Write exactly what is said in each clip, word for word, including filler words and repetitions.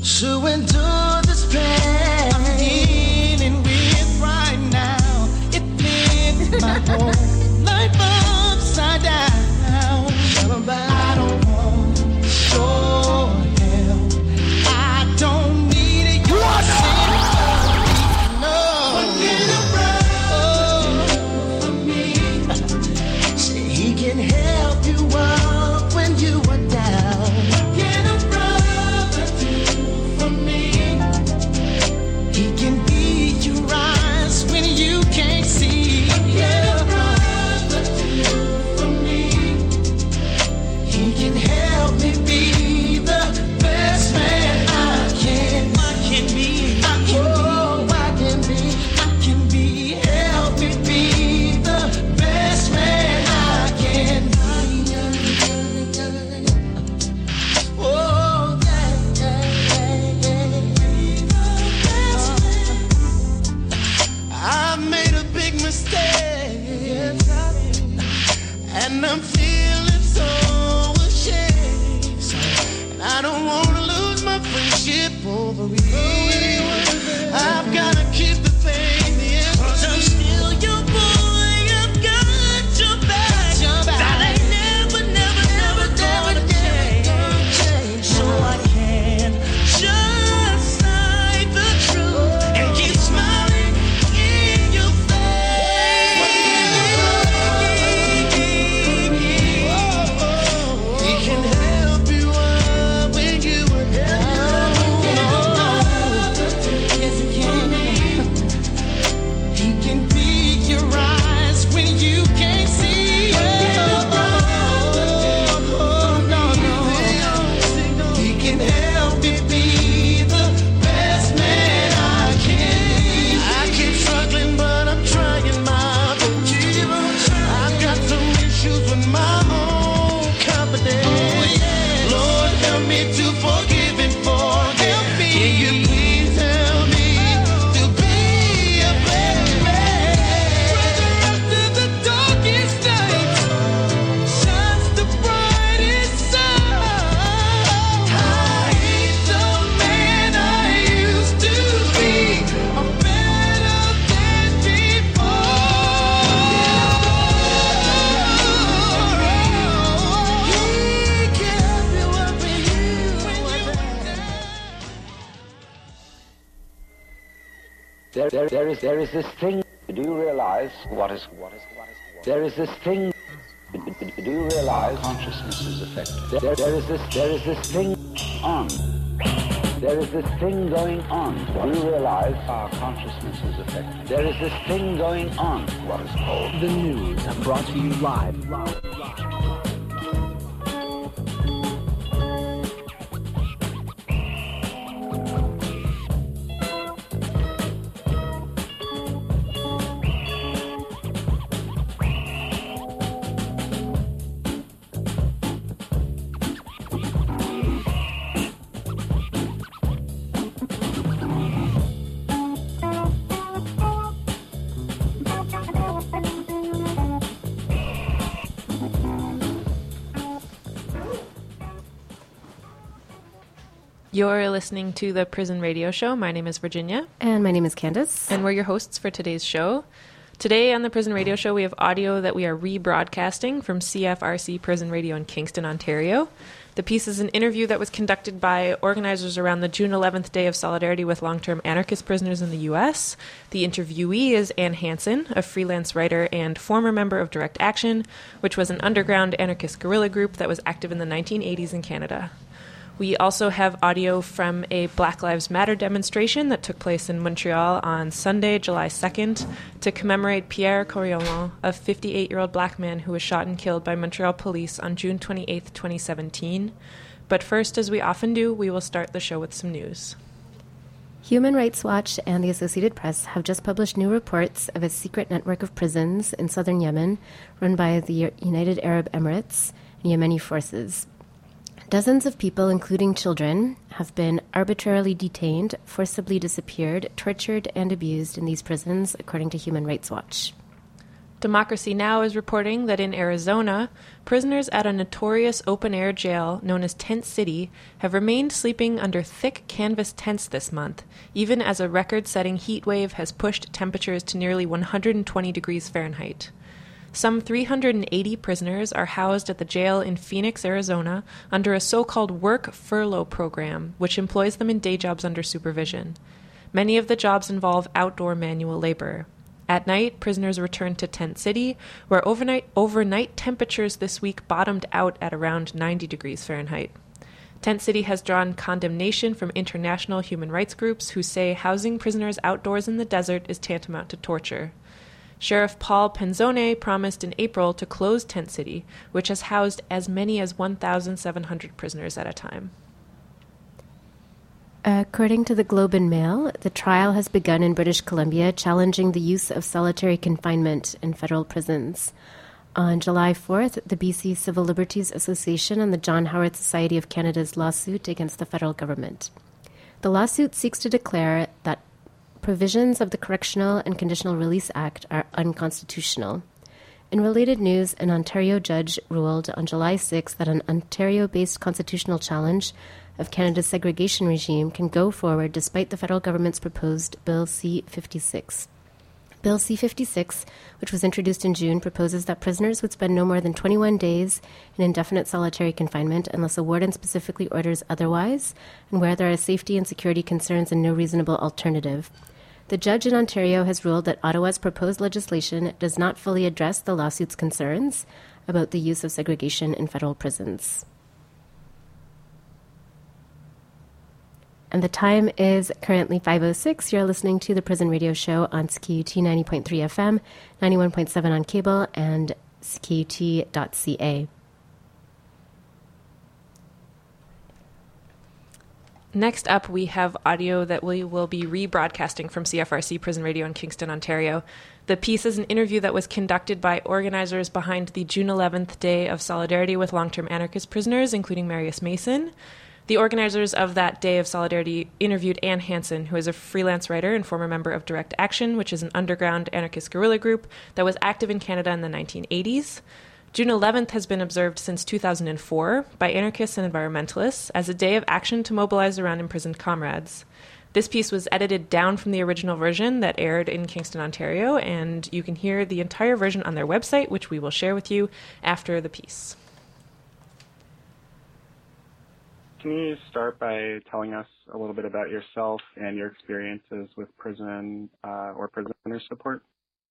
to endure this pain I'm dealing with right now. It flipped my whole life upside down. But I don't want your help. I don't need it. You are no. What can a brother do for me? Say he can help you up when you are down. What can a brother do for me? He can be your eyes when you can't see. What can a brother do for me? He can help me be the best man I can. I can be. I can oh, be. I can be. I can be. Help me be the best man I can be. Oh, yeah, yeah, yeah, yeah. I made a big mistake, and I'm feeling so ashamed. And I don't want to lose my friendship over you. I've got to keep the faith, yeah. 'Cause I'm still your boy. I've got your back. That ain't never, never, never, never change. So I can just say the truth and keep smiling in your face. He can help you up when you are down. Yes, he can. He can be your eyes when you can't see. Oh, no, no. He can help me be the best man I can. I keep struggling, but I'm trying my best. I've got some issues with my own confidence. Lord, help me to forgive and forget. Can you please help me to be a better man? After the darkest night shines the brightest sun. I ain't the man I used to be. I'm better than before. He can help you up when you are down. There, there, there is, there is this thing. Do you realize what is, what is, what is, what is there is this thing. Do you realize consciousness is affected? There, there is this, there is this thing on. There is this thing going on. Do you realize our consciousness is affected? There is this thing going on. What is called The news brought to you live. You're listening to the Prison Radio Show. My name is Virginia. And my name is Candace. And we're your hosts for today's show. Today on the Prison Radio Show, we have audio that we are rebroadcasting from C F R C Prison Radio in Kingston, Ontario. The piece is an interview that was conducted by organizers around the June eleventh Day of Solidarity with long-term anarchist prisoners in the U S. The interviewee is Ann Hansen, a freelance writer and former member of Direct Action, which was an underground anarchist guerrilla group that was active in the nineteen eighties in Canada. We also have audio from a Black Lives Matter demonstration that took place in Montreal on Sunday, July second, to commemorate Pierre Coriolan, a fifty-eight-year-old black man who was shot and killed by Montreal police on June twenty-eighth, twenty seventeen. But first, as we often do, we will start the show with some news. Human Rights Watch and the Associated Press have just published new reports of a secret network of prisons in southern Yemen run by the United Arab Emirates and Yemeni forces. Dozens of people, including children, have been arbitrarily detained, forcibly disappeared, tortured, and abused in these prisons, according to Human Rights Watch. Democracy Now! Is reporting that in Arizona, prisoners at a notorious open-air jail known as Tent City have remained sleeping under thick canvas tents this month, even as a record-setting heat wave has pushed temperatures to nearly one hundred twenty degrees Fahrenheit. Some three hundred eighty prisoners are housed at the jail in Phoenix, Arizona, under a so-called work furlough program, which employs them in day jobs under supervision. Many of the jobs involve outdoor manual labor. At night, prisoners return to Tent City, where overnight, overnight temperatures this week bottomed out at around ninety degrees Fahrenheit. Tent City has drawn condemnation from international human rights groups who say housing prisoners outdoors in the desert is tantamount to torture. Sheriff Paul Penzone promised in April to close Tent City, which has housed as many as one thousand seven hundred prisoners at a time. According to the Globe and Mail, the trial has begun in British Columbia challenging the use of solitary confinement in federal prisons. On July fourth, the B C Civil Liberties Association and the John Howard Society of Canada's lawsuit against the federal government. The lawsuit seeks to declare that provisions of the Correctional and Conditional Release Act are unconstitutional. In related news, an Ontario judge ruled on July sixth that an Ontario-based constitutional challenge of Canada's segregation regime can go forward despite the federal government's proposed Bill C fifty-six. Bill C fifty-six, which was introduced in June, proposes that prisoners would spend no more than twenty-one days in indefinite solitary confinement unless a warden specifically orders otherwise, and where there are safety and security concerns and no reasonable alternative. The judge in Ontario has ruled that Ottawa's proposed legislation does not fully address the lawsuit's concerns about the use of segregation in federal prisons. And the time is currently five oh six. You're listening to the Prison Radio Show on C K U T ninety point three F M, ninety-one point seven on cable, and C K U T dot C A. Next up, we have audio that we will be rebroadcasting from C F R C Prison Radio in Kingston, Ontario. The piece is an interview that was conducted by organizers behind the June eleventh Day of Solidarity with Long-Term Anarchist Prisoners, including Marius Mason. The organizers of that Day of Solidarity interviewed Ann Hansen, who is a freelance writer and former member of Direct Action, which is an underground anarchist guerrilla group that was active in Canada in the nineteen eighties. June eleventh has been observed since two thousand four by anarchists and environmentalists as a day of action to mobilize around imprisoned comrades. This piece was edited down from the original version that aired in Kingston, Ontario, and you can hear the entire version on their website, which we will share with you after the piece. Can you start by telling us a little bit about yourself and your experiences with prison uh, or prisoner support?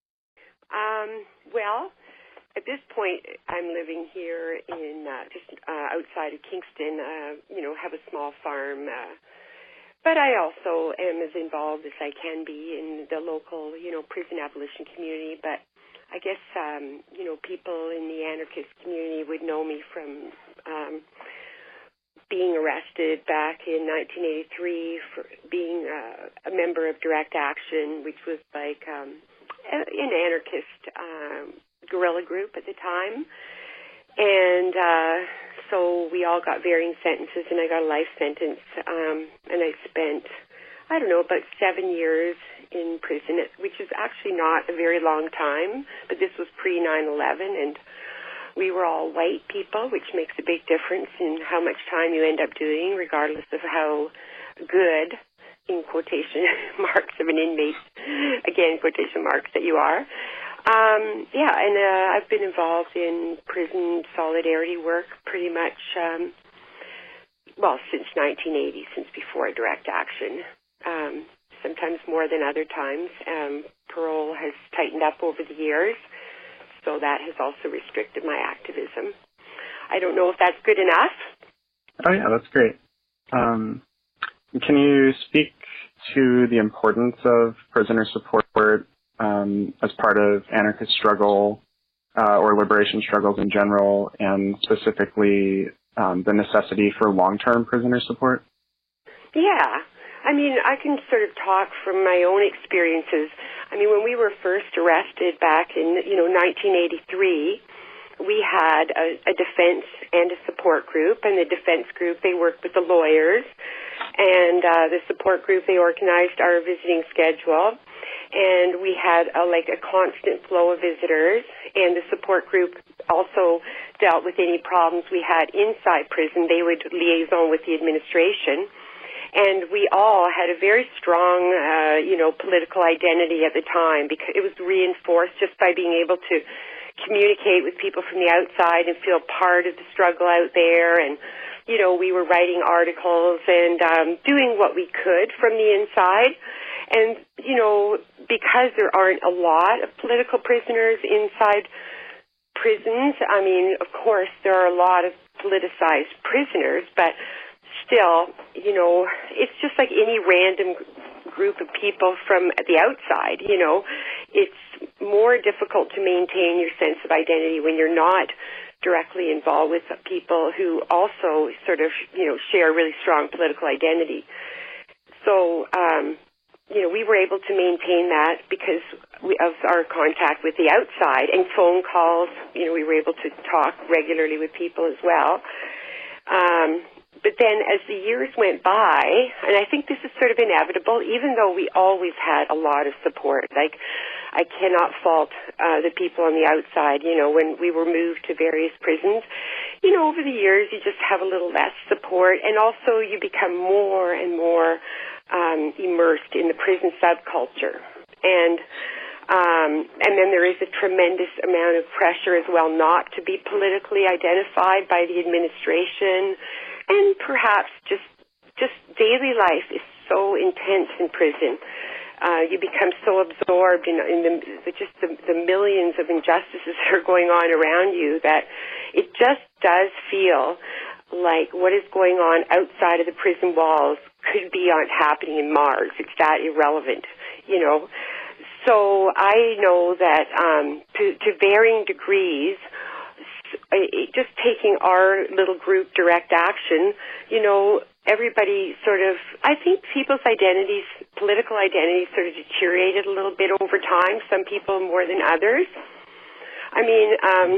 Um, well, at this point, I'm living here in uh, just uh, outside of Kingston. Uh, you know, have a small farm, uh, but I also am as involved as I can be in the local, you know, prison abolition community. But I guess um, you know, people in the anarchist community would know me from Um, being arrested back in nineteen eighty-three for being uh, a member of Direct Action, which was like um, an anarchist um, guerrilla group at the time. And uh, so we all got varying sentences, and I got a life sentence. Um, and I spent, I don't know, about seven years in prison, which is actually not a very long time, but this was pre nine eleven, and we were all white people, which makes a big difference in how much time you end up doing, regardless of how good, in quotation marks of an inmate, again, quotation marks, that you are. Um, yeah, and uh, I've been involved in prison solidarity work pretty much, um, well, since nineteen eighty, since before Direct Action, um, sometimes more than other times. Um, parole has tightened up over the years, so that has also restricted my activism. I don't know if that's good enough. Oh, yeah, that's great. Um, can you speak to the importance of prisoner support um, as part of anarchist struggle uh, or liberation struggles in general, and specifically um, the necessity for long-term prisoner support? Yeah. I mean, I can sort of talk from my own experiences. I mean, when we were first arrested back in, you know, nineteen eighty-three, we had a, a defense and a support group. And the defense group, they worked with the lawyers. And uh, the support group, they organized our visiting schedule. and we had a, like a constant flow of visitors, and the support group also dealt with any problems we had inside prison. They would liaison with the administration, and we all had a very strong, uh, you know, political identity at the time, because it was reinforced just by being able to communicate with people from the outside and feel part of the struggle out there. And, you know, we were writing articles and um, doing what we could from the inside. And, you know, because there aren't a lot of political prisoners inside prisons, I mean, of course, there are a lot of politicized prisoners, but still, you know, it's just like any random group of people from the outside, you know. It's more difficult to maintain your sense of identity when you're not directly involved with people who also sort of, you know, share a really strong political identity. So, um, you know, we were able to maintain that because we, of our contact with the outside and phone calls. You know, we were able to talk regularly with people as well. Um, but then as the years went by, and I think this is sort of inevitable, even though we always had a lot of support, like I cannot fault uh, the people on the outside, you know, when we were moved to various prisons. You know, over the years, you just have a little less support, and also you become more and more um, immersed in the prison subculture. And um, and then there is a tremendous amount of pressure as well not to be politically identified by the administration, and perhaps just just daily life is so intense in prison. Uh, you become so absorbed in, in the, the just the, the millions of injustices that are going on around you that it just does feel like what is going on outside of the prison walls could be on, happening in Mars. It's that irrelevant, you know. So I know that um, to, to varying degrees, just taking our little group direct action, you know, everybody sort of, I think people's identities, political identities sort of deteriorated a little bit over time, some people more than others. I mean, um,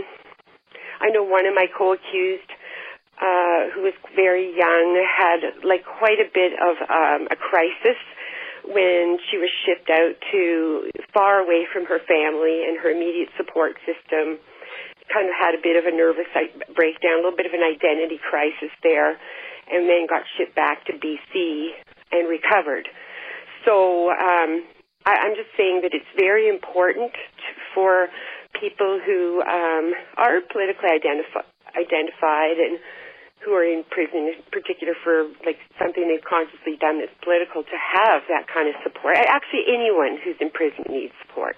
I know one of my co-accused, uh, who was very young, had like quite a bit of um, a crisis when she was shipped out to far away from her family and her immediate support system. Kind of had a bit of a nervous breakdown, a little bit of an identity crisis there, and then got shipped back to B C and recovered. So um, I, I'm just saying that it's very important for people who um, are politically identifi- identified and who are in prison, in particular for like something they've consciously done that's political, to have that kind of support. Actually, anyone who's in prison needs support.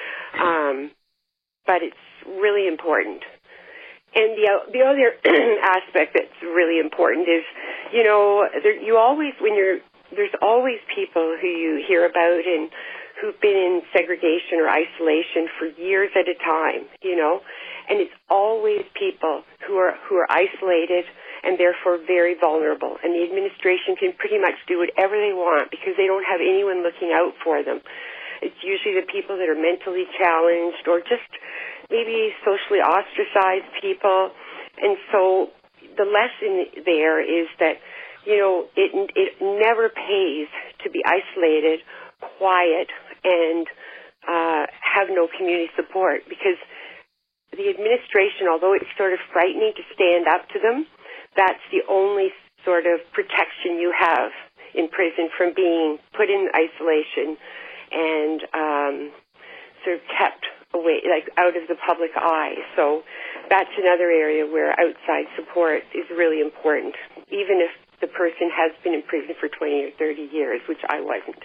Um, but it's really important. And the the other aspect that's really important is, you know, there, you always, when you're, there's always people who you hear about and who've been in segregation or isolation for years at a time, you know, and it's always people who are who are isolated and therefore very vulnerable. And the administration can pretty much do whatever they want because they don't have anyone looking out for them. It's usually the people that are mentally challenged or just maybe socially ostracized people. And so the lesson there is that, you know, it it never pays to be isolated, quiet, and uh, have no community support, because the administration, although it's sort of frightening to stand up to them, that's the only sort of protection you have in prison from being put in isolation and um, sort of kept away, like out of the public eye. So that's another area where outside support is really important, even if the person has been in prison for twenty or thirty years, which I wasn't.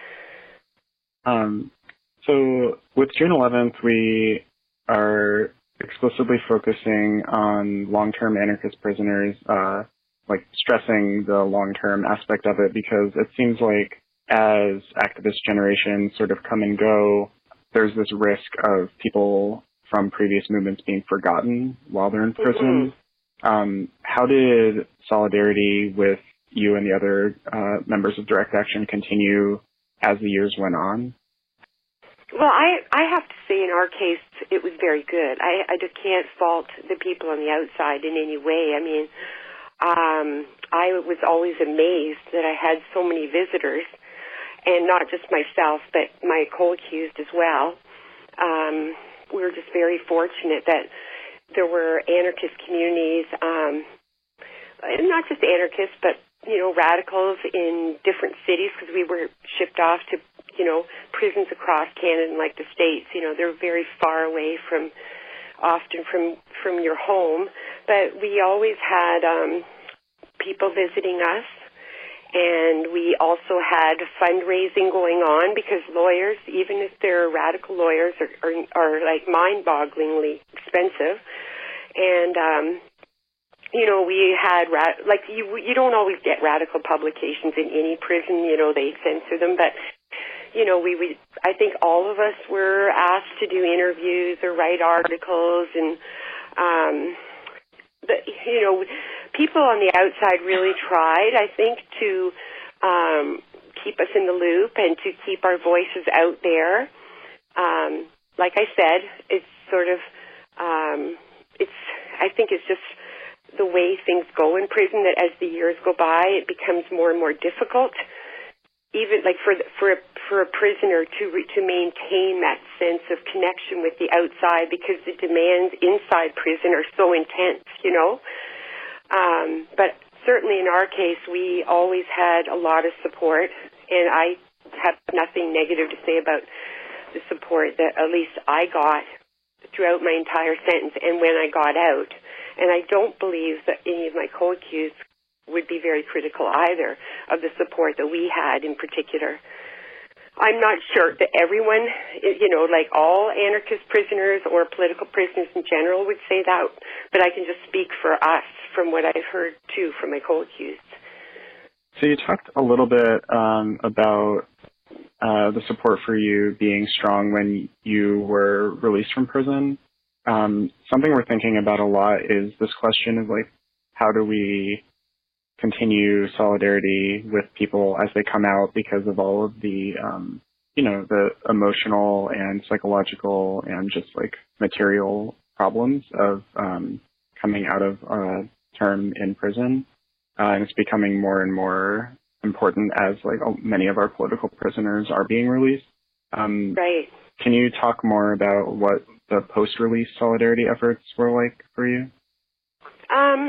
Um, so with June eleventh, we are explicitly focusing on long-term anarchist prisoners, uh, like stressing the long-term aspect of it, because it seems like as activist generations sort of come and go, there's this risk of people from previous movements being forgotten while they're in prison. Mm-hmm. Um, how did solidarity with you and the other uh, members of Direct Action continue as the years went on? Well, I, I have to say in our case, it was very good. I, I just can't fault the people on the outside in any way. I mean, um, I was always amazed that I had so many visitors. and not just myself, but my co-accused as well. Um, we were just very fortunate that there were anarchist communities, um, not just anarchists, but, you know, radicals in different cities, because we were shipped off to, you know, prisons across Canada and like the States. You know, they're very far away from, often from, from your home. But we always had um, people visiting us, and we also had fundraising going on, because lawyers, even if they're radical lawyers, are, are, are like mind-bogglingly expensive. And, um, you know, we had, ra- like, you you don't always get radical publications in any prison. You know, they censor them. But, you know, we, we I think all of us were asked to do interviews or write articles. And, um, but, you know, people on the outside really tried, I think, to um, keep us in the loop and to keep our voices out there. Um, like I said, it's sort of, um, it's, I think it's just the way things go in prison, that as the years go by, it becomes more and more difficult, even like for the, for a, for a prisoner to re, to maintain that sense of connection with the outside, because the demands inside prison are so intense, you know. Um, but certainly in our case, we always had a lot of support, and I have nothing negative to say about the support that at least I got throughout my entire sentence and when I got out. And I don't believe that any of my co-accused would be very critical either of the support that we had in particular. I'm not sure that everyone, you know, like all anarchist prisoners or political prisoners in general would say that, but I can just speak for us from what I've heard, too, from my co-accused. So you talked a little bit um, about uh, the support for you being strong when you were released from prison. Um, something we're thinking about a lot is this question of, like, how do we continue solidarity with people as they come out because of all of the, um, you know, the emotional and psychological and just, like, material problems of um, coming out of a term in prison. Uh, and it's becoming more and more important as, like, many of our political prisoners are being released. Um, right. Can you talk more about what the post-release solidarity efforts were like for you? Um,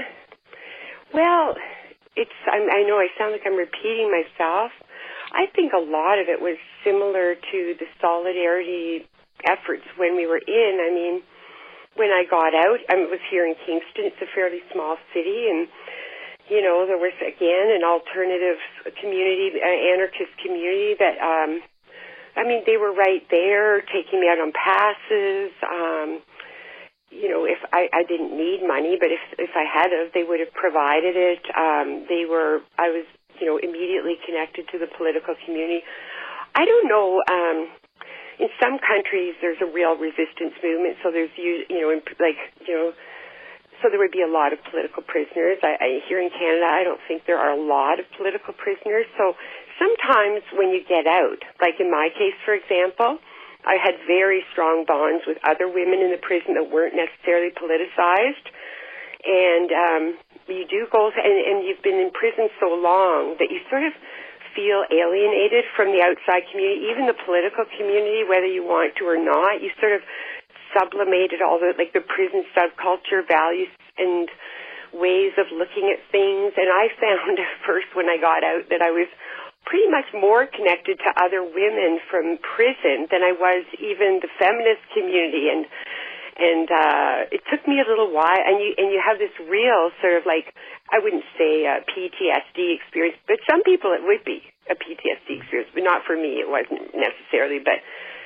well, it's, I, I know I sound like I'm repeating myself. I think a lot of it was similar to the solidarity efforts when we were in. I mean, when I got out, I was here in Kingston. It's a fairly small city, and, you know, there was, again, an alternative community, an anarchist community that, um, I mean, they were right there taking me out on passes. Um, you know, if I, I didn't need money, but if if I had of, they would have provided it. Um, they were, I was, you know, immediately connected to the political community. I don't know. Um, in some countries, there's a real resistance movement. So there's, you know, in, like, you know, so there would be a lot of political prisoners. I, I, here in Canada, I don't think there are a lot of political prisoners. So sometimes when you get out, like in my case, for example, I had very strong bonds with other women in the prison that weren't necessarily politicized. And um, you do go, and, and you've been in prison so long that you sort of feel alienated from the outside community, even the political community, whether you want to or not. You sort of sublimated all the, like, the prison subculture values and ways of looking at things. And I found at first when I got out that I was pretty much more connected to other women from prison than I was even the feminist community. And and uh, it took me a little while. And you and you have this real sort of, like, I wouldn't say a P T S D experience, but some people it would be a P T S D experience, but not for me. It wasn't necessarily. But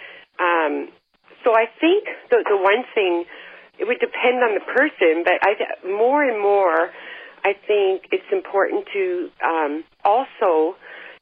um, so I think the the one thing, it would depend on the person, but I more and more I think it's important to um, also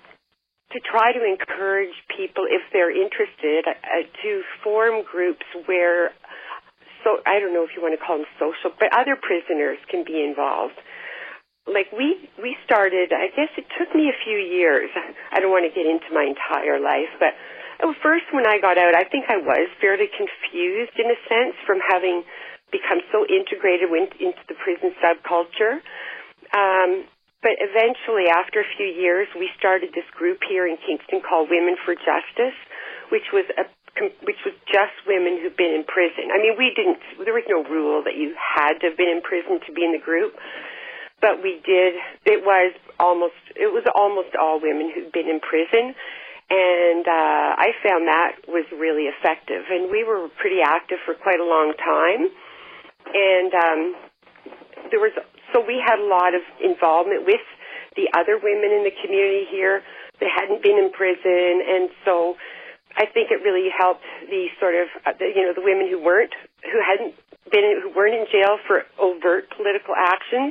to try to encourage people, if they're interested, uh, to form groups where, so I don't know if you want to call them social, but other prisoners can be involved. Like we, we started, I guess it took me a few years. I don't want to get into my entire life, but at first when I got out, I think I was fairly confused in a sense from having become so integrated into the prison subculture. Um, but eventually, after a few years, we started this group here in Kingston called Women for Justice, which was a which was just women who've been in prison. I mean, we didn't, there was no rule that you had to have been in prison to be in the group, but we did, it was almost, it was almost all women who'd been in prison, and uh, I found that was really effective, and we were pretty active for quite a long time, and um, there was, so we had a lot of involvement with the other women in the community here that hadn't been in prison, and so I think it really helped the sort of, uh, the, you know, the women who weren't, who hadn't been, who weren't in jail for overt political actions.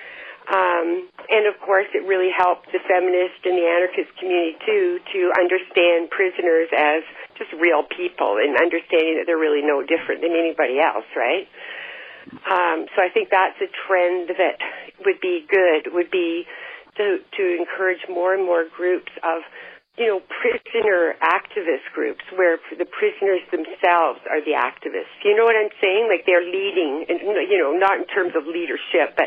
Um, and of course, it really helped the feminist and the anarchist community too to understand prisoners as just real people and understanding that they're really no different than anybody else, right? Um, so I think that's a trend that would be good, would be to, to encourage more and more groups of, you know, prisoner activist groups where the prisoners themselves are the activists. You know what I'm saying? Like they're leading, and you know, not in terms of leadership, but,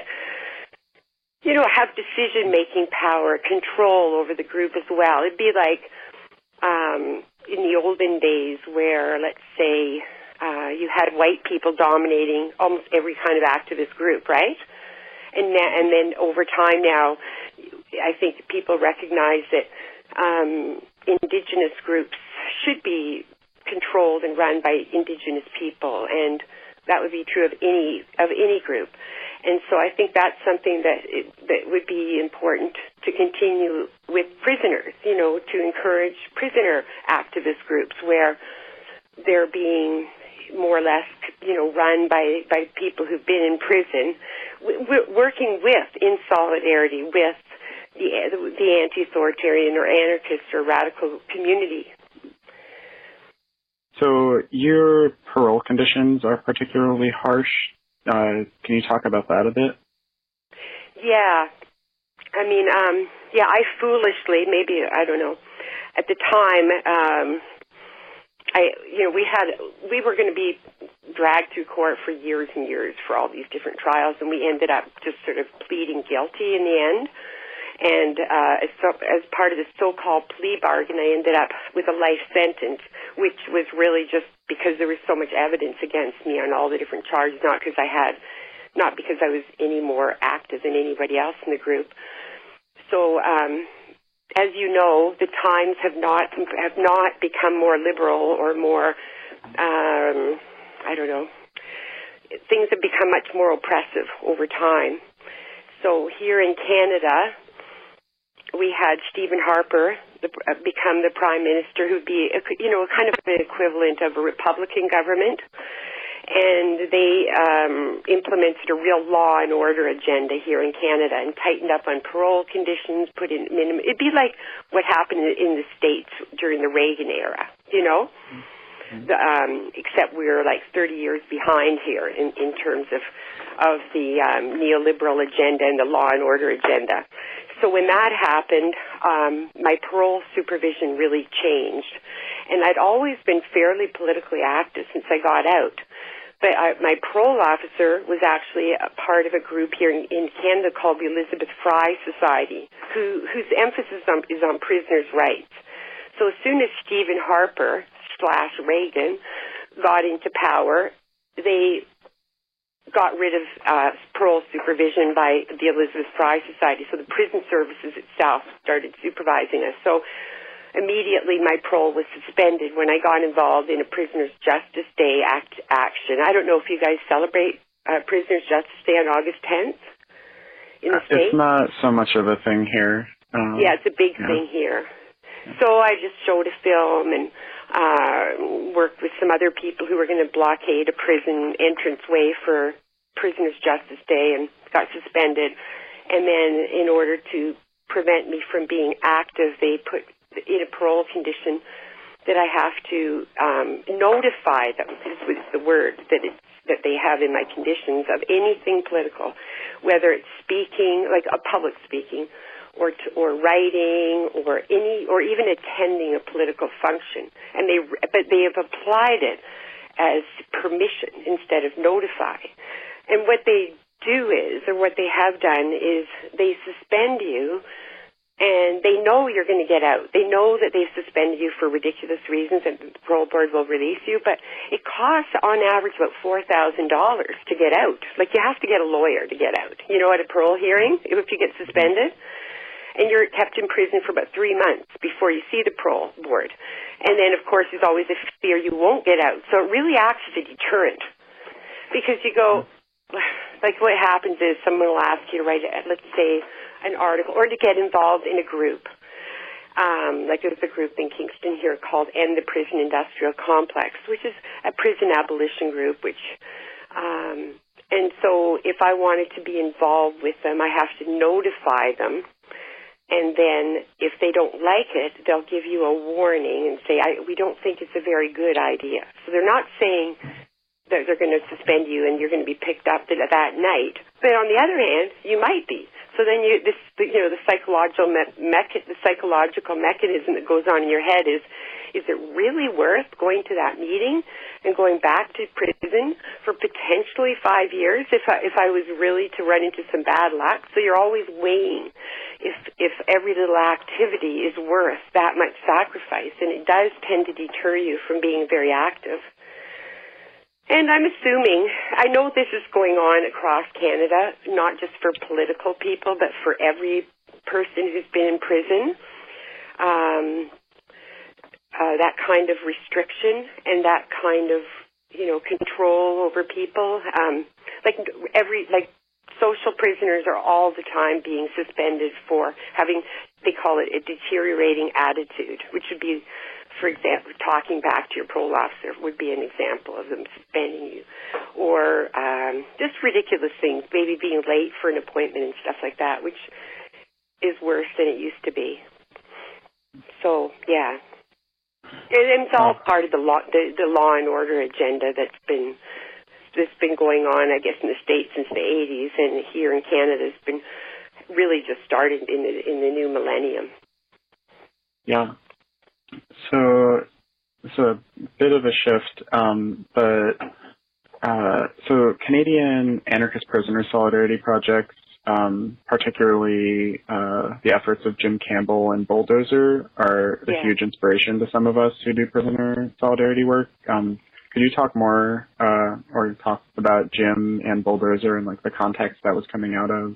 you know, have decision-making power, control over the group as well. It'd be like um, in the olden days where, let's say, uh, you had white people dominating almost every kind of activist group, right? And, na- and then over time now, I think people recognize that Um, indigenous groups should be controlled and run by indigenous people, and that would be true of any of any group. And so I think that's something that it, that would be important to continue with prisoners. You know, to encourage prisoner activist groups where they're being more or less, you know, run by by people who've been in prison, w- working with in solidarity with the, the anti-authoritarian or anarchist or radical community. So your parole conditions are particularly harsh. Uh, can you talk about that a bit? Yeah. I mean, um, yeah, I foolishly, maybe, I don't know, at the time, um, I, you know, we had, we were going to be dragged through court for years and years for all these different trials, and we ended up just sort of pleading guilty in the end. And uh, as, so, as part of the so-called plea bargain, I ended up with a life sentence, which was really just because there was so much evidence against me on all the different charges, not because I had, not because I was any more active than anybody else in the group. So, um, as you know, the times have not have not become more liberal or more, um, I don't know, things have become much more oppressive over time. So here in Canada, we had Stephen Harper the, uh, become the prime minister, who'd be, you know, kind of the equivalent of a Republican government. And they um, implemented a real law and order agenda here in Canada and tightened up on parole conditions, put in minimum. It'd be like what happened in the States during the Reagan era, you know? Mm-hmm. The, um, except we were like thirty years behind here in, in terms of, of the um, neoliberal agenda and the law and order agenda. So when that happened, um, my parole supervision really changed. And I'd always been fairly politically active since I got out. But I, my parole officer was actually a part of a group here in, in Canada called the Elizabeth Fry Society, who, whose emphasis on, is on prisoners' rights. So as soon as Stephen Harper slash Reagan got into power, they got rid of uh, parole supervision by the Elizabeth Fry Society. So the prison services itself started supervising us. So immediately my parole was suspended when I got involved in a Prisoners' Justice Day act action. I don't know if you guys celebrate uh, Prisoners' Justice Day on August tenth in the States. It's not so much of a thing here. Um, yeah, it's a big yeah. thing here. So I just showed a film and uh, worked with some other people who were going to blockade a prison entranceway for Prisoners' Justice Day and got suspended. And then in order to prevent me from being active, they put in a parole condition that I have to um, notify them, this was the word that it's, that they have in my conditions, of anything political, whether it's speaking, like a public speaking, or to, or writing, or any, or even attending a political function. And they, but they have applied it as permission instead of notify. And what they do is, or what they have done, is they suspend you, and they know you're going to get out. They know that they've suspended you for ridiculous reasons, and the parole board will release you, but it costs, on average, about four thousand dollars to get out. Like, you have to get a lawyer to get out, you know, at a parole hearing, if you get suspended. And you're kept in prison for about three months before you see the parole board. And then, of course, there's always a fear you won't get out. So it really acts as a deterrent. Because you go, like, what happens is someone will ask you to write, let's say, an article, or to get involved in a group. Um, like there's a group in Kingston here called End the Prison Industrial Complex, which is a prison abolition group, which, um, and so if I wanted to be involved with them, I have to notify them, and then if they don't like it, they'll give you a warning and say, I, we don't think it's a very good idea. So they're not saying that they're going to suspend you and you're going to be picked up that night, but on the other hand, you might be. So then you, this, you know, the psychological me- mecha- the psychological mechanism that goes on in your head is, is it really worth going to that meeting and going back to prison for potentially five years if I, if I was really to run into some bad luck? So you're always weighing if, if every little activity is worth that much sacrifice, and it does tend to deter you from being very active. And I'm assuming, I know this is going on across Canada, not just for political people, but for every person who's been in prison, um, uh, that kind of restriction and that kind of, you know, control over people. Um, like every, like social prisoners are all the time being suspended for having, they call it a deteriorating attitude, which would be, for example, talking back to your parole officer would be an example of them suspending you. Or um, just ridiculous things, maybe being late for an appointment and stuff like that, which is worse than it used to be. So, yeah. And it's all part of the law, the, the law and order agenda that's been that's been going on, I guess, in the States since the eighties, and here in Canada has been really just started in the, in the new millennium. Yeah. So it's a bit of a shift, um, but uh, so Canadian Anarchist Prisoner Solidarity Projects, um, particularly uh, the efforts of Jim Campbell and Bulldozer, are a yeah. huge inspiration to some of us who do prisoner solidarity work. Um, could you talk more uh, or talk about Jim and Bulldozer and like the context that was coming out of?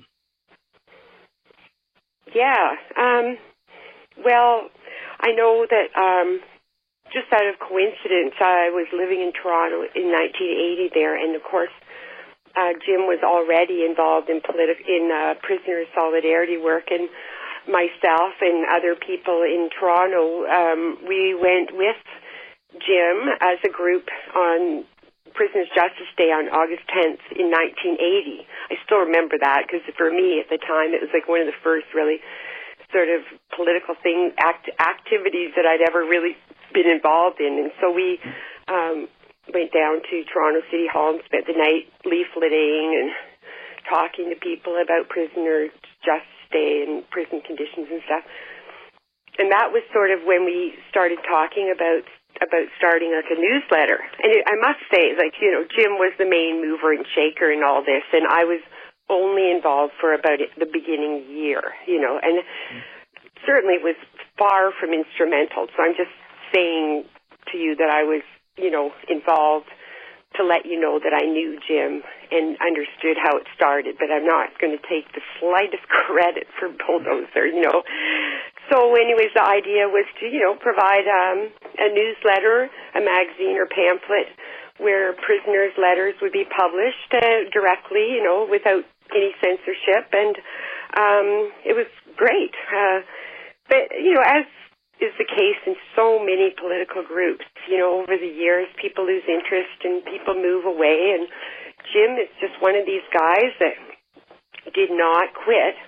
Yeah. Um, well, I know that um, just out of coincidence, I was living in Toronto in nineteen eighty there, and of course, uh, Jim was already involved in politi- in uh, prisoner solidarity work, and myself and other people in Toronto, um, we went with Jim as a group on Prisoners' Justice Day on August tenth in nineteen eighty. I still remember that because for me at the time, it was like one of the first really sort of political thing, act, activities that I'd ever really been involved in. And so we um, went down to Toronto City Hall and spent the night leafleting and talking to people about Prisoner Justice Day and prison conditions and stuff. And that was sort of when we started talking about about starting like a newsletter. And it, I must say, like, you know, Jim was the main mover and shaker in all this, and I was only involved for about the beginning year, you know, and certainly was far from instrumental. So I'm just saying to you that I was, you know, involved to let you know that I knew Jim and understood how it started, but I'm not going to take the slightest credit for Bulldozer, you know. So anyways, the idea was to, you know, provide um, a newsletter, a magazine or pamphlet where prisoners' letters would be published uh, directly, you know, without any censorship, and um, it was great. Uh, but, you know, as is the case in so many political groups, you know, over the years, people lose interest and people move away, and Jim is just one of these guys that did not quit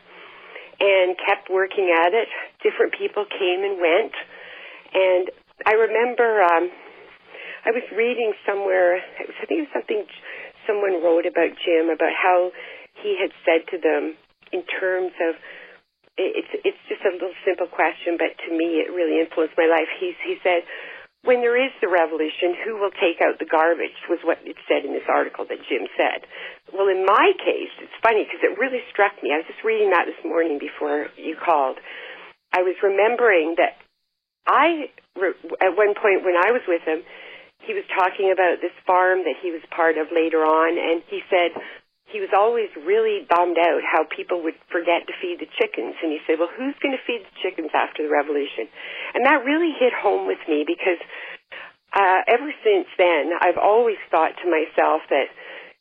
and kept working at it. Different people came and went, and I remember um, I was reading somewhere, I think it was something someone wrote about Jim, about how he had said to them in terms of, it's it's just a little simple question, but to me it really influenced my life. He, he said, when there is the revolution, who will take out the garbage, was what it said in this article that Jim said. Well, in my case, it's funny because it really struck me. I was just reading that this morning before you called. I was remembering that I, at one point when I was with him, he was talking about this farm that he was part of later on, and he said he was always really bummed out how people would forget to feed the chickens. And he said, well, who's going to feed the chickens after the revolution? And that really hit home with me because uh, ever since then, I've always thought to myself that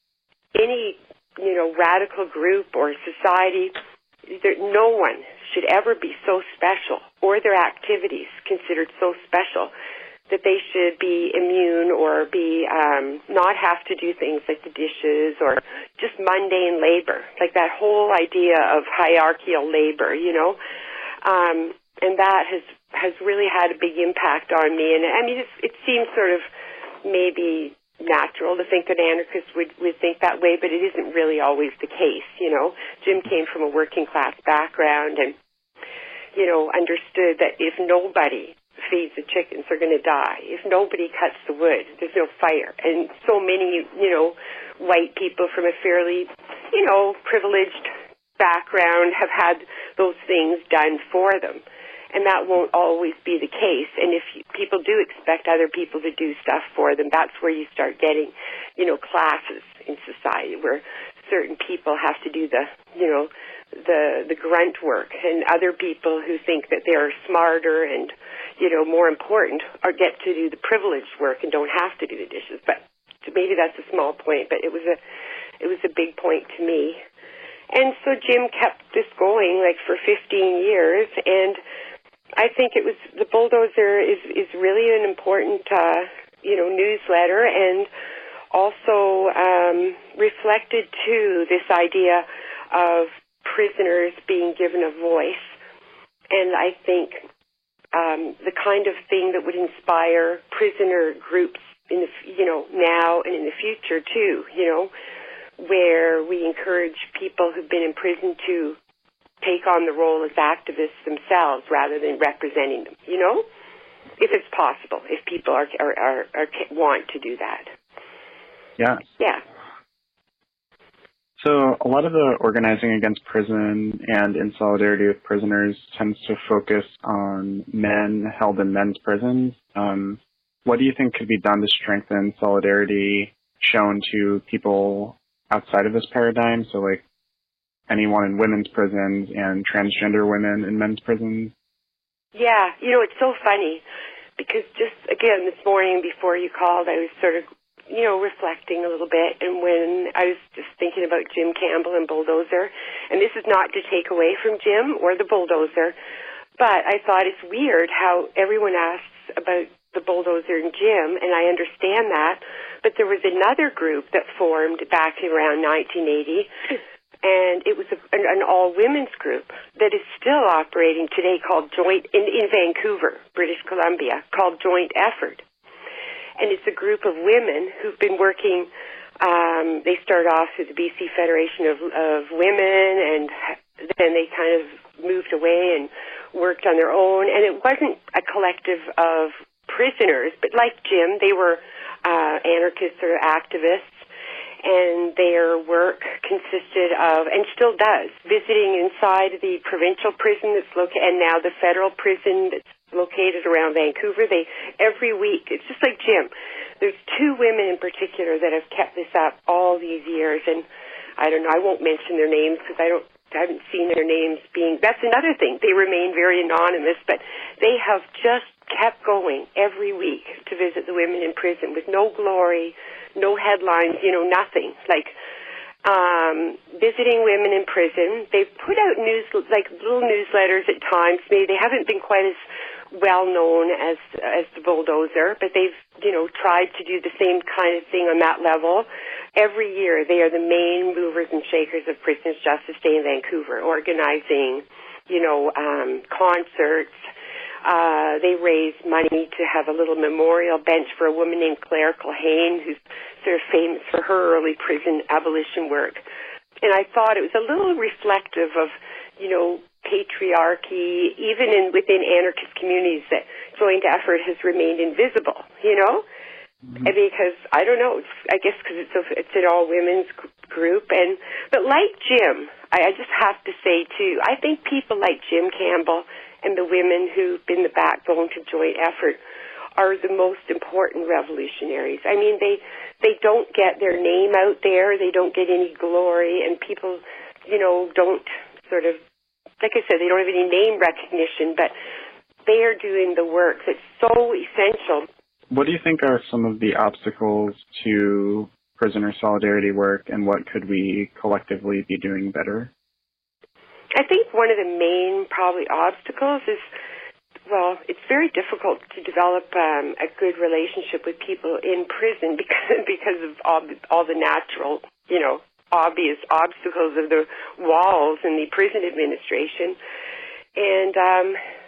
any, you know, radical group or society, there, no one should ever be so special or their activities considered so special that they should be immune or be um, not have to do things like the dishes or just mundane labor, like that whole idea of hierarchical labor, you know. Um, and that has has really had a big impact on me. And I mean, it's, it seems sort of maybe natural to think that anarchists would, would think that way, but it isn't really always the case, you know. Jim came from a working class background and, you know, understood that if nobody feeds the chickens, are going to die. If nobody cuts the wood, there's no fire. And so many, you know, white people from a fairly, you know, privileged background have had those things done for them. And that won't always be the case. And if you, people do expect other people to do stuff for them, that's where you start getting, you know, classes in society where certain people have to do the, you know, the the grunt work, and other people who think that they're smarter and, you know, more important or get to do the privileged work and don't have to do the dishes. But maybe that's a small point, but it was a it was a big point to me. And so Jim kept this going like for fifteen years, and I think it was the Bulldozer is is really an important uh, you know newsletter, and also um, reflected too this idea of prisoners being given a voice. And I think um, the kind of thing that would inspire prisoner groups in the, you know, now and in the future too, you know, where we encourage people who've been in prison to take on the role as activists themselves rather than representing them, you know, if it's possible, if people are, are, are, are want to do that. Yeah. Yeah. So a lot of the organizing against prison and in solidarity with prisoners tends to focus on men held in men's prisons. Um, what do you think could be done to strengthen solidarity shown to people outside of this paradigm? So like anyone in women's prisons and transgender women in men's prisons? Yeah, you know, it's so funny because just, again, this morning before you called, I was sort of you know, reflecting a little bit, and when I was just thinking about Jim Campbell and Bulldozer, and this is not to take away from Jim or the Bulldozer, but I thought it's weird how everyone asks about the Bulldozer and Jim, and I understand that, but there was another group that formed back around nineteen eighty, and it was a, an, an all-women's group that is still operating today called Joint, in, in Vancouver, British Columbia, called Joint Effort. And it's a group of women who've been working, um, they started off through the B C Federation of, of Women, and then they kind of moved away and worked on their own. And it wasn't a collective of prisoners, but like Jim, they were uh, anarchists or activists, and their work consisted of, and still does, visiting inside the provincial prison that's located, and now the federal prison that's located around Vancouver. They every week, it's just like Jim. There's two women in particular that have kept this up all these years, and I don't know, I won't mention their names because I don't, I haven't seen their names being, that's another thing. They remain very anonymous, but they have just kept going every week to visit the women in prison with no glory, no headlines, you know, nothing. Like, um, visiting women in prison. They've put out news, like little newsletters at times. Maybe they haven't been quite as well known as as the Bulldozer, but they've, you know, tried to do the same kind of thing on that level. Every year they are the main movers and shakers of Prisoners Justice Day in Vancouver, organizing, you know, um, concerts. Uh, they raise money to have a little memorial bench for a woman named Claire Culhane, who's sort of famous for her early prison abolition work. And I thought it was a little reflective of, you know, patriarchy, even in within anarchist communities, that joint effort has remained invisible, you know? Mm-hmm. And because, I don't know, it's, I guess because it's, a, it's an all-women's group. And But like Jim, I, I just have to say, too, I think people like Jim Campbell and the women who've been the backbone to joint effort are the most important revolutionaries. I mean, they they don't get their name out there, they don't get any glory, and people, you know, don't sort of, like I said, they don't have any name recognition, but they are doing the work that's so essential. What do you think are some of the obstacles to prisoner solidarity work, and what could we collectively be doing better? I think one of the main, probably, obstacles is, well, it's very difficult to develop um, a good relationship with people in prison because because of all, all the natural, you know, obvious obstacles of the walls and the prison administration. And um,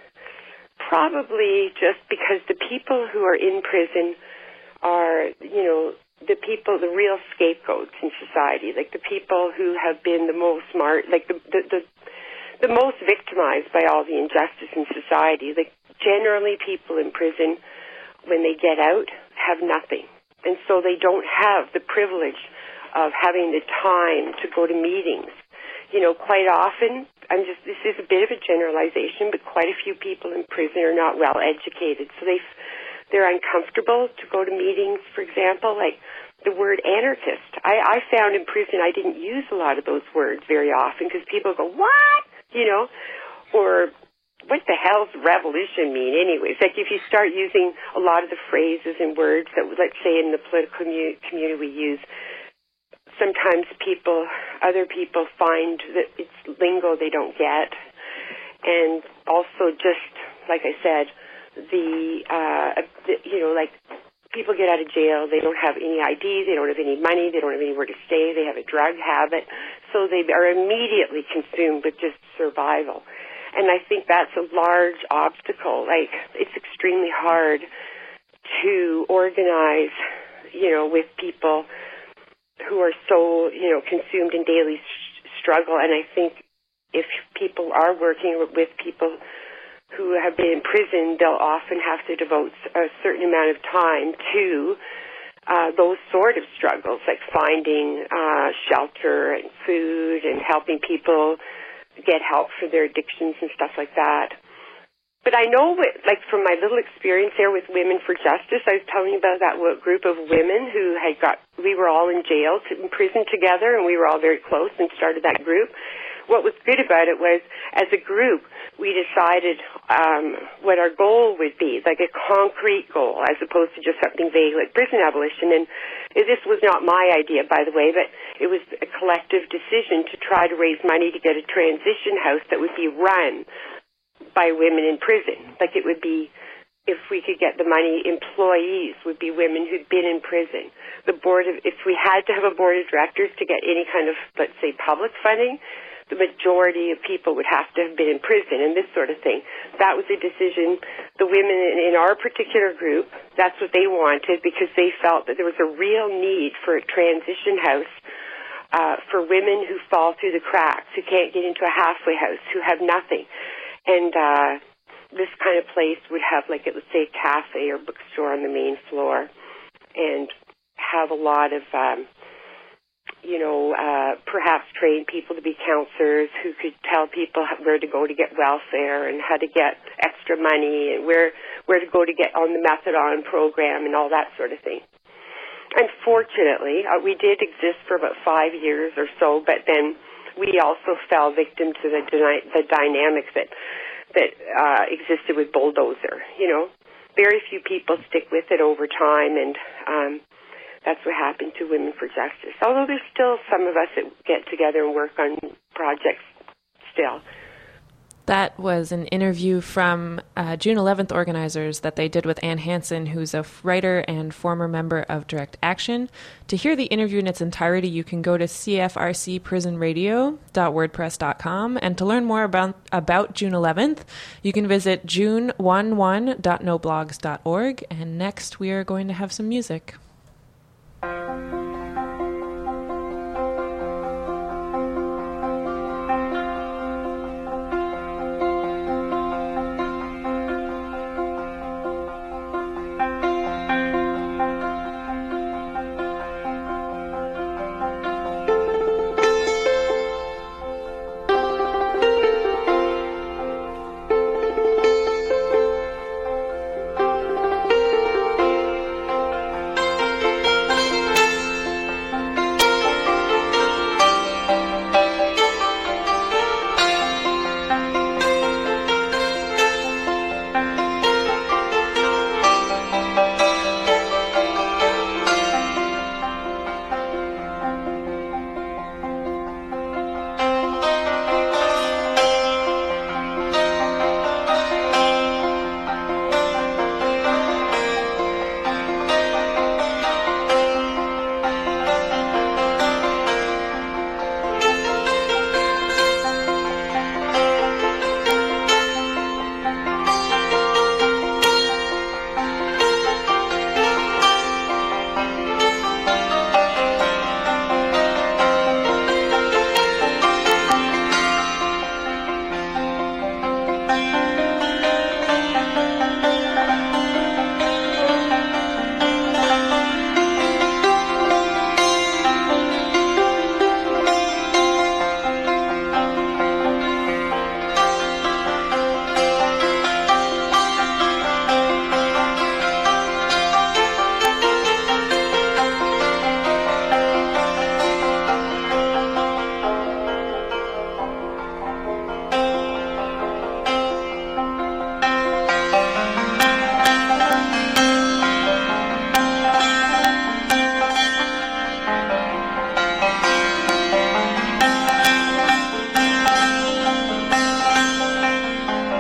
probably just because the people who are in prison are, you know, the people, the real scapegoats in society, like the people who have been the most smart, like the the, the the most victimized by all the injustice in society. Like, generally people in prison, when they get out, have nothing. And so they don't have the privilege of having the time to go to meetings. You know, quite often, I'm just, this is a bit of a generalization, but quite a few people in prison are not well educated. So they, they're uncomfortable to go to meetings, for example, like the word anarchist. I, I found in prison I didn't use a lot of those words very often because people go, what? You know, or what the hell's revolution mean anyways? Like if you start using a lot of the phrases and words that, let's say, in the political community we use, sometimes people, other people find that it's lingo they don't get. And also just, like I said, the, uh, the you know, like people get out of jail, they don't have any I D, they don't have any money, they don't have anywhere to stay, they have a drug habit, so they are immediately consumed with just survival. And I think that's a large obstacle. Like, it's extremely hard to organize, you know, with people who are so, you know, consumed in daily sh- struggle. And I think if people are working with people who have been in prison, they'll often have to devote a certain amount of time to uh, those sort of struggles, like finding uh, shelter and food and helping people get help for their addictions and stuff like that. But I know, like, from my little experience there with Women for Justice, I was telling you about that group of women who had got, we were all in jail, in prison together, and we were all very close and started that group. What was good about it was, as a group, we decided um, what our goal would be, like a concrete goal, as opposed to just something vague like prison abolition. And this was not my idea, by the way, but it was a collective decision to try to raise money to get a transition house that would be run by women in prison. Like, it would be, if we could get the money, employees would be women who'd been in prison. The board of, if we had to have a board of directors to get any kind of, let's say, public funding, the majority of people would have to have been in prison and this sort of thing. That was a decision the women in our particular group, that's what they wanted, because they felt that there was a real need for a transition house uh, for women who fall through the cracks, who can't get into a halfway house, who have nothing. And uh, this kind of place would have, like, let's say, a cafe or bookstore on the main floor and have a lot of... Um, you know, uh, perhaps train people to be counselors who could tell people where to go to get welfare and how to get extra money and where where to go to get on the methadone program and all that sort of thing. Unfortunately, uh, we did exist for about five years or so, but then we also fell victim to the, dyna- the dynamics that, that uh, existed with Bulldozer. You know, very few people stick with it over time, and um, that's what happened to Women for Justice. Although there's still some of us that get together and work on projects still. That was an interview from uh, June eleventh organizers that they did with Ann Hansen, who's a writer and former member of Direct Action. To hear the interview in its entirety, you can go to c f r c prison radio dot wordpress dot com. And to learn more about, about June eleventh, you can visit june eleven dot no blogs dot org. And next, we are going to have some music.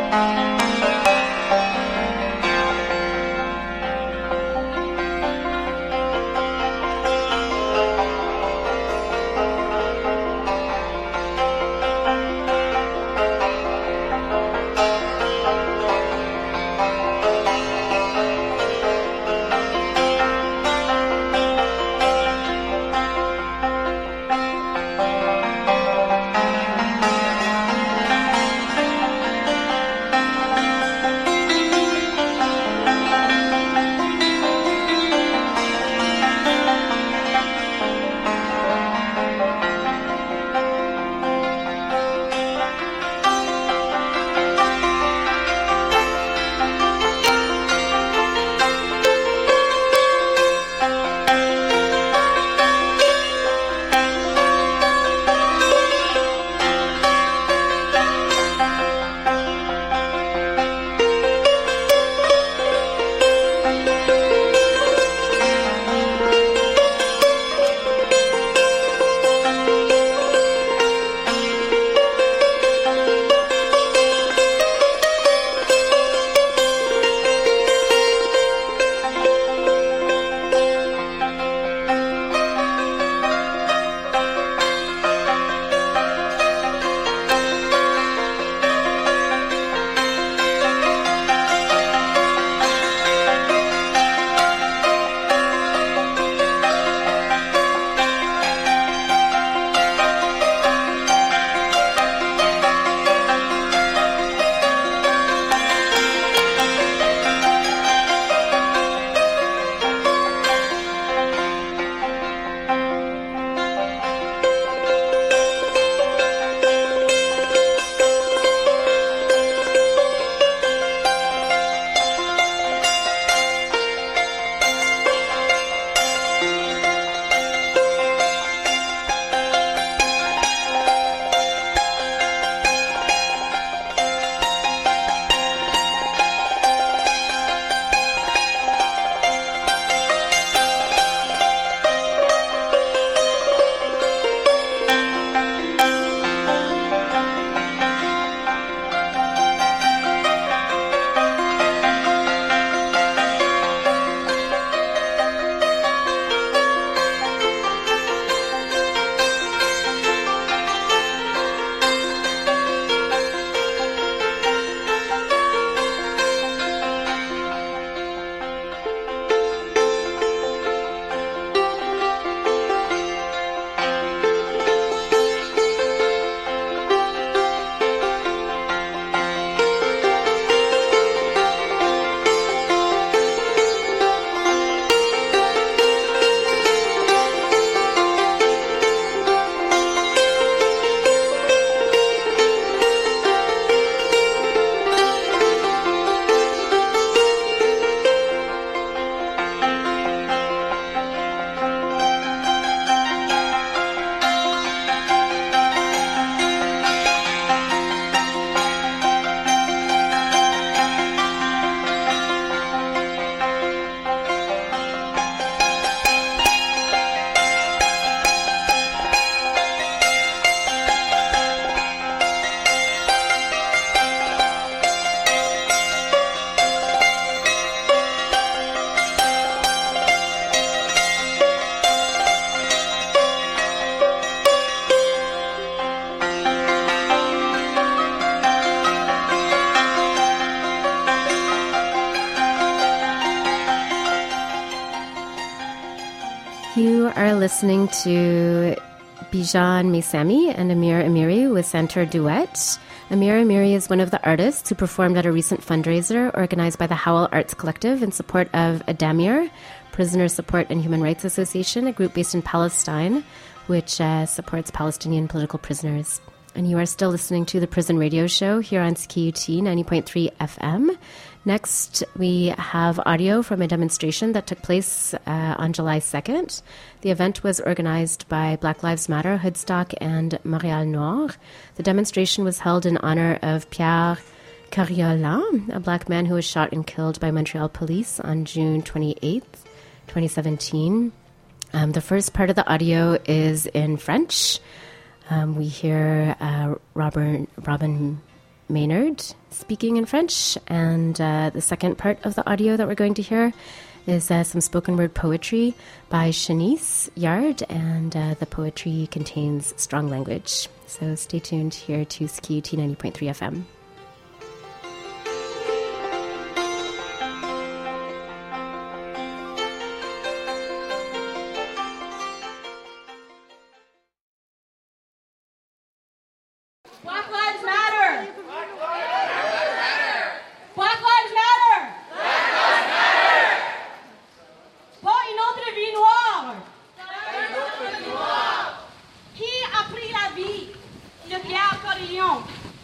You are listening to Bijan Misami and Amir Amiri with Center Duet. Amir Amiri is one of the artists who performed at a recent fundraiser organized by the Howell Arts Collective in support of Adamir, Prisoner Support and Human Rights Association, a group based in Palestine, which uh, supports Palestinian political prisoners. And you are still listening to the Prison Radio Show here on C K U T ninety point three F M. Next, we have audio from a demonstration that took place uh, on July second. The event was organized by Black Lives Matter, Hoodstock, and Montréal Noir. The demonstration was held in honor of Pierre Carriola, a black man who was shot and killed by Montreal police on June twenty-eighth, twenty seventeen. Um, the first part of the audio is in French. Um, we hear uh, Robert, Robin Maynard speaking in French. And uh, the second part of the audio that we're going to hear is uh, some spoken word poetry by Shanice Yard, and uh, the poetry contains strong language. So stay tuned here to S K U T ninety point three F M. Black Lives Matter! Black Lives Matter! Black Lives Matter! Black Lives Matter! Pas une autre vie noire! Pas une autre vie noire! Qui a pris la vie de Pierre Corillon?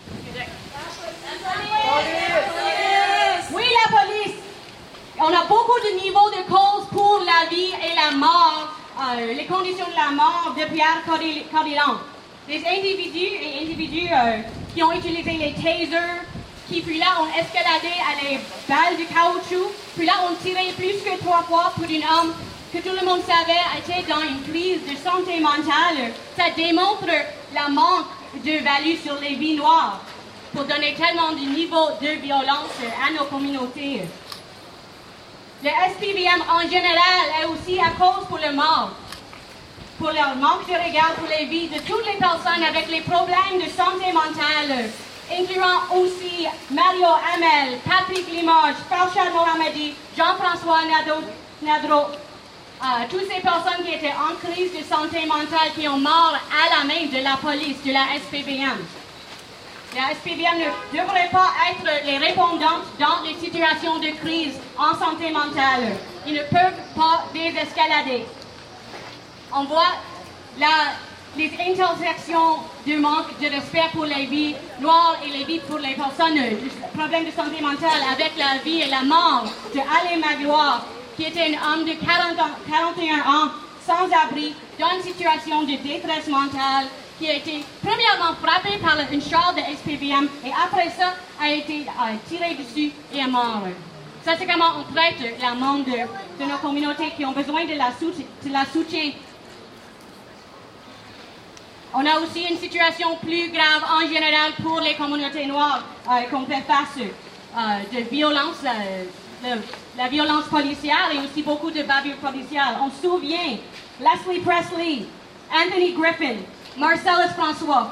Oui, la police! On a beaucoup de niveaux de cause pour la vie et la mort, euh, les conditions de la mort de Pierre Corillon. Des individus et individus euh, qui ont utilisé les tasers, qui puis là ont escaladé à les balles de caoutchouc, puis là ont tiré plus que trois fois pour un homme que tout le monde savait était dans une crise de santé mentale. Ça démontre la manque de valeur sur les vies noires pour donner tellement de niveaux de violence à nos communautés. Le S P V M en général est aussi à cause pour le mort, pour leur manque de regard pour les vies de toutes les personnes avec les problèmes de santé mentale, incluant aussi Mario Hamel, Patrick Limoges, Farshad Mohammadi, Jean-François Nadro, euh, toutes ces personnes qui étaient en crise de santé mentale qui ont mort à la main de la police, de la S P V M. La S P V M ne devrait pas être les répondantes dans les situations de crise en santé mentale. Ils ne peuvent pas désescalader. On voit la, les intersections du manque de respect pour les vies noires et les vies pour les personnes, les problèmes de santé mentale avec la vie et la mort de Alain Magloire, qui était un homme de quarante ans, quarante et un ans, sans abri, dans une situation de détresse mentale, qui a été premièrement frappé par une char de S P V M et après ça a été euh, tiré dessus et est mort. Ça, c'est comment on traite la monde de, de nos communautés qui ont besoin de la, soutien, de la soutien. On a aussi une situation plus grave en général pour les communautés noires euh, qu'on fait face euh, de violence, euh, de, la violence policière et aussi beaucoup de bavures policières. On se souvient Leslie Presley, Anthony Griffin, Marcellus François.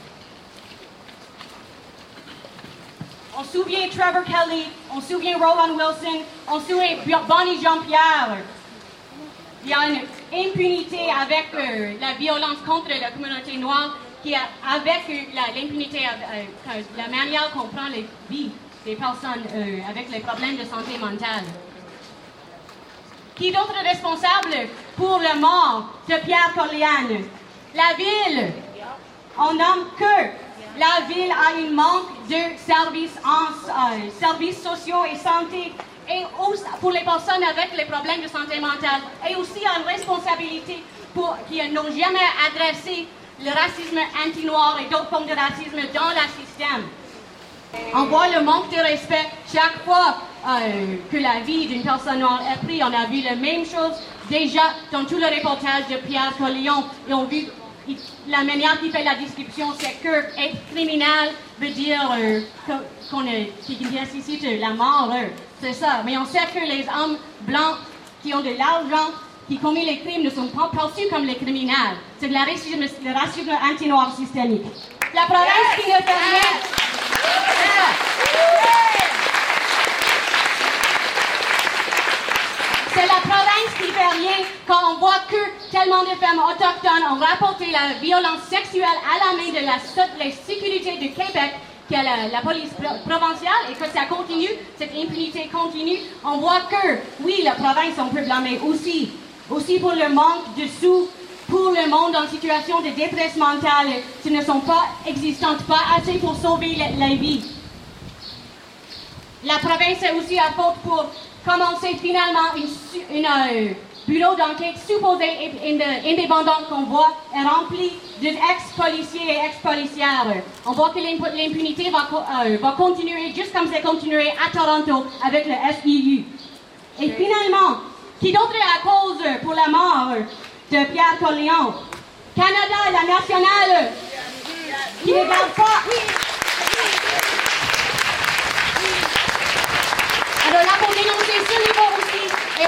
On se souvient Trevor Kelly, on se souvient Roland Wilson, on se souvient Bonnie Jean-Pierre. Il y a une impunité avec euh, la violence contre la communauté noire, qui a, avec euh, l'impunité, euh, euh, la manière qu'on prend les vies des personnes euh, avec les problèmes de santé mentale. Qui d'autre est responsable pour la mort de Pierre Corillon? La ville. On nomme que la ville a un manque de services, en, euh, services sociaux et santé, et aussi pour les personnes avec les problèmes de santé mentale, et aussi une responsabilité pour qui n'ont jamais adressé le racisme anti-noir et d'autres formes de racisme dans le système. On voit le manque de respect chaque fois euh, que la vie d'une personne noire est prise. On a vu la même chose déjà dans tout le reportage de Pierre Corillon, et on a vu la manière qu'il fait la description, c'est que être criminel veut dire euh, qu'on est, qui nécessite la mort. Euh, c'est ça. Mais on sait que les hommes blancs qui ont de l'argent, qui commettent les crimes, ne sont pas perçus comme les criminels. C'est le racisme, le racisme anti-noir systémique. La province qui ne fait rien. C'est ça. C'est la province qui fait rien quand on voit que tellement de femmes autochtones ont rapporté la violence sexuelle à la main de la, la sécurité du Québec, qui est la, la police provinciale, et que ça continue, cette impunité continue. On voit que, oui, la province, on peut blâmer aussi, aussi pour le manque de sous, pour le monde en situation de détresse mentale, qui ne sont pas existantes, pas assez pour sauver la, la vie. La province est aussi à faute pour commencer finalement une, une euh, bureau d'enquête supposé indépendant qu'on voit est rempli d'ex-policiers et ex-policières. On voit que l'impunité va, euh, va continuer juste comme c'est continué à Toronto avec le S I U. Et finalement, qui d'autre est à cause pour la mort de Pierre Corillon? Canada, la nationale, qui ne garde pas...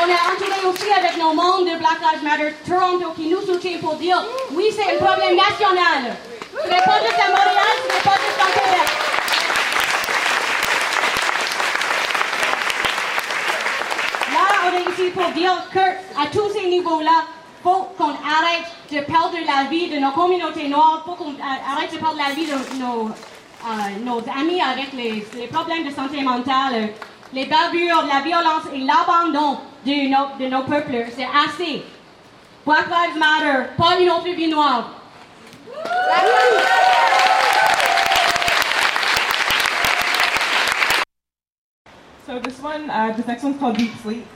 on a entouré aussi avec nos membres de Black Lives Matter Toronto qui nous soutiennent pour dire oui, c'est un problème national. Ce n'est pas juste à Montréal, ce n'est pas juste en Québec. Là, on est ici pour dire qu'à tous ces niveaux-là, il faut qu'on arrête de perdre la vie de nos communautés noires, il faut qu'on arrête de perdre la vie de nos, euh, nos amis avec les, les problèmes de santé mentale, les bavures, la violence et l'abandon de nos, de nos peuples. C'est assez. Black Lives Matter, pas une autre vie noire. So this one, uh, this next one's called Deep Sleep.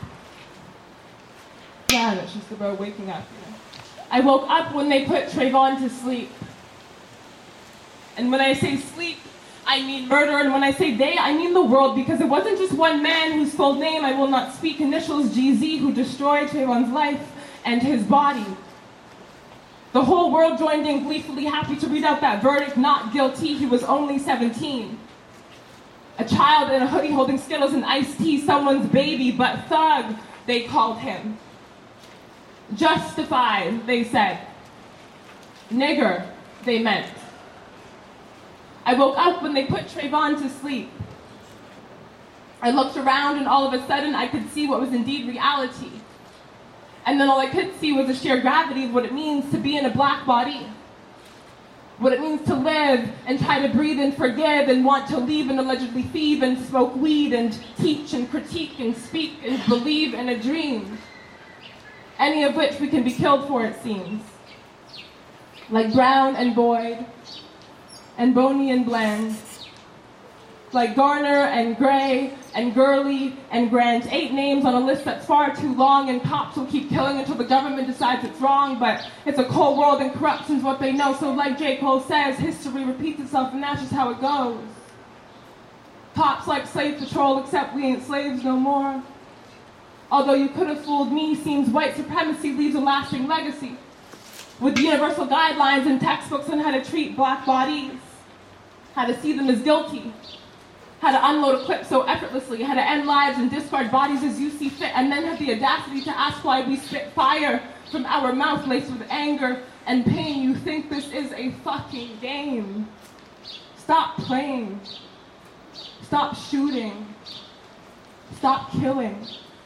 Yeah, that's just about waking up. You know. I woke up when they put Trayvon to sleep. And when I say sleep, I mean murder. And when I say they, I mean the world, because it wasn't just one man whose full name I will not speak, initials G Z, who destroyed Trayvon's life and his body. The whole world joined in, gleefully happy to read out that verdict, not guilty. He was only seventeen. A child in a hoodie holding Skittles and iced tea, someone's baby, but thug, they called him. Justified, they said. Nigger, they meant. I woke up when they put Trayvon to sleep. I looked around and all of a sudden I could see what was indeed reality. And then all I could see was the sheer gravity of what it means to be in a black body. What it means to live and try to breathe and forgive and want to leave and allegedly thieve and smoke weed and teach and critique and speak and believe in a dream. Any of which we can be killed for, it seems. Like Brown and Boyd, and Boney and Bland. Like Garner and Gray and Gurley and Grant. Eight names on a list that's far too long, and cops will keep killing until the government decides it's wrong, but it's a cold world and corruption's what they know. So like J. Cole says, history repeats itself and that's just how it goes. Cops like slave patrol, except we ain't slaves no more. Although you could have fooled me, seems white supremacy leaves a lasting legacy. With universal guidelines and textbooks on how to treat black bodies, how to see them as guilty, how to unload a clip so effortlessly, how to end lives and discard bodies as you see fit, and then have the audacity to ask why we spit fire from our mouth laced with anger and pain. You think this is a fucking game. Stop playing. Stop shooting. Stop killing.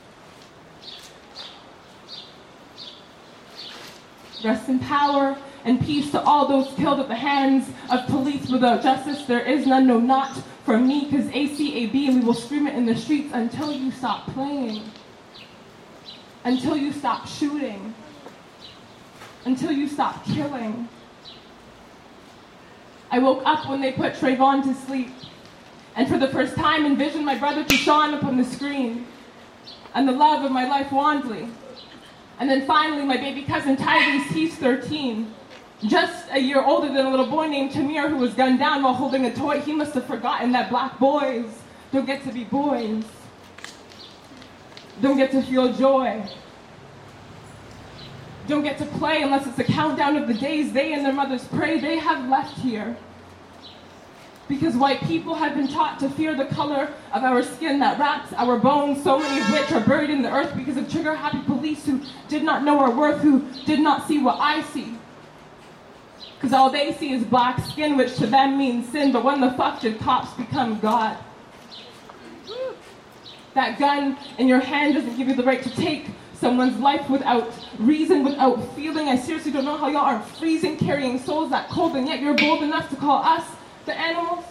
Rest in power and peace to all those killed at the hands of police without justice. There is none, no, not for me, because A C A B, and we will scream it in the streets until you stop playing, until you stop shooting, until you stop killing. I woke up when they put Trayvon to sleep, and for the first time envisioned my brother Deshaun upon the screen, and the love of my life Wandley. And then finally, my baby cousin Tyrese, he's thirteen. Just a year older than a little boy named Tamir who was gunned down while holding a toy. He must have forgotten that black boys don't get to be boys. Don't get to feel joy. Don't get to play unless it's a countdown of the days they and their mothers pray they have left here. Because white people have been taught to fear the color of our skin that wraps our bones, so many of which are buried in the earth because of trigger-happy police who did not know our worth, who did not see what I see. Because all they see is black skin, which to them means sin, but when the fuck did cops become God? That gun in your hand doesn't give you the right to take someone's life without reason, without feeling. I seriously don't know how y'all aren't freezing, carrying souls that cold, and yet you're bold enough to call us the animals.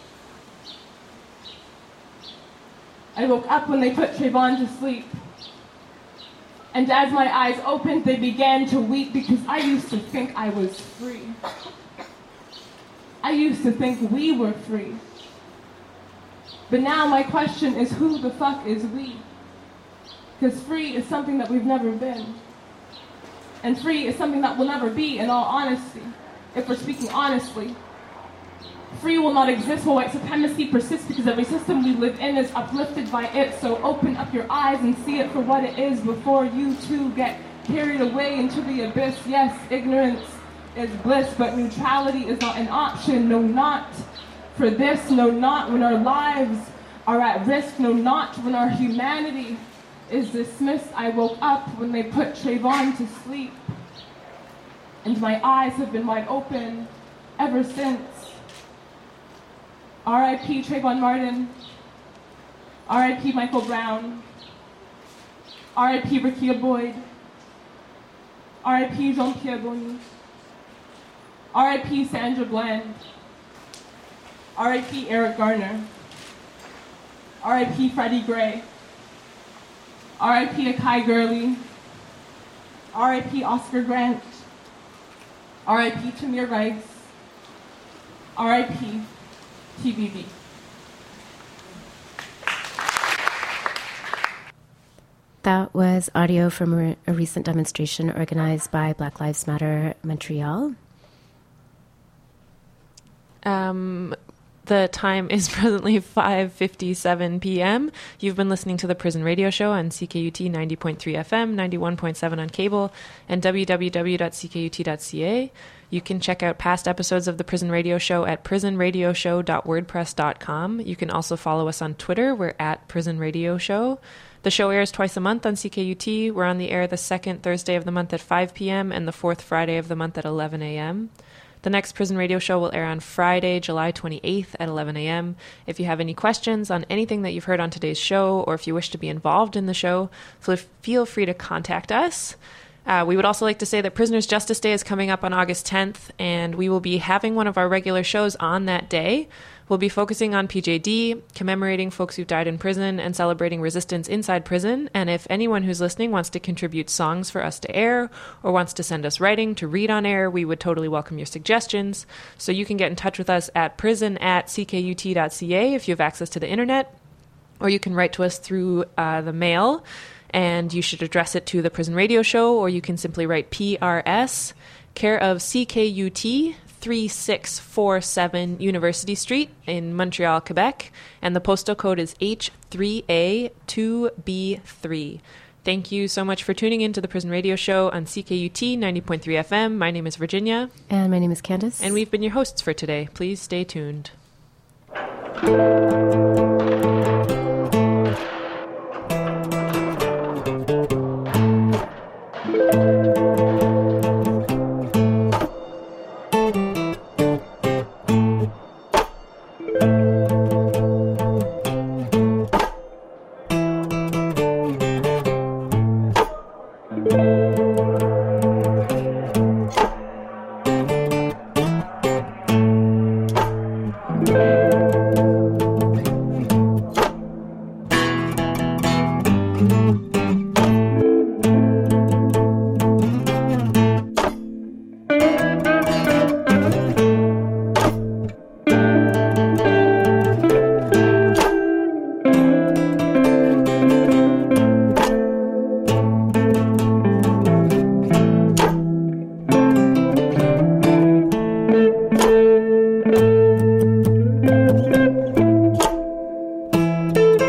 I woke up when they put Trayvon to sleep. And as my eyes opened, they began to weep because I used to think I was free. I used to think we were free. But now my question is, who the fuck is we? Because free is something that we've never been. And free is something that will never be, in all honesty, if we're speaking honestly. Free will not exist while white supremacy persists because every system we live in is uplifted by it. So open up your eyes and see it for what it is before you too get carried away into the abyss. Yes, ignorance is bliss, but neutrality is not an option. No, not for this. No, not when our lives are at risk. No, not when our humanity is dismissed. I woke up when they put Trayvon to sleep, and my eyes have been wide open ever since. R I P Trayvon Martin, R I P Michael Brown, R I P Rekia Boyd, R I P Jean-Pierre Boni, R I P Sandra Bland, R I P Eric Garner, R I P Freddie Gray, R I P Akai Gurley, R I P Oscar Grant, R I P Tamir Rice, R I P T B B. That was audio from a, a recent demonstration organized by Black Lives Matter Montreal. Um, the time is presently five fifty-seven p.m. You've been listening to the Prison Radio Show on C K U T ninety point three F M, ninety-one point seven on cable, and w w w dot c k u t dot c a. You can check out past episodes of the Prison Radio Show at prison radio show dot wordpress dot com. You can also follow us on Twitter. We're at Prison Radio Show. The show airs twice a month on C K U T. We're on the air the second Thursday of the month at five p.m. and the fourth Friday of the month at eleven a.m. The next Prison Radio Show will air on Friday, July twenty-eighth at eleven a.m. If you have any questions on anything that you've heard on today's show, or if you wish to be involved in the show, feel free to contact us. Uh, we would also like to say that Prisoners' Justice Day is coming up on August tenth, and we will be having one of our regular shows on that day. We'll be focusing on P J D, commemorating folks who've died in prison, and celebrating resistance inside prison. And if anyone who's listening wants to contribute songs for us to air, or wants to send us writing to read on air, we would totally welcome your suggestions. So you can get in touch with us at prison at c k u t dot c a if you have access to the internet, or you can write to us through uh, the mail. And you should address it to the Prison Radio Show, or you can simply write P R S, care of C K U T, thirty-six forty-seven University Street in Montreal, Quebec, and the postal code is H three A two B three. Thank you so much for tuning in to the Prison Radio Show on C K U T ninety point three F M. My name is Virginia. And my name is Candace. And we've been your hosts for today. Please stay tuned. Mm-hmm.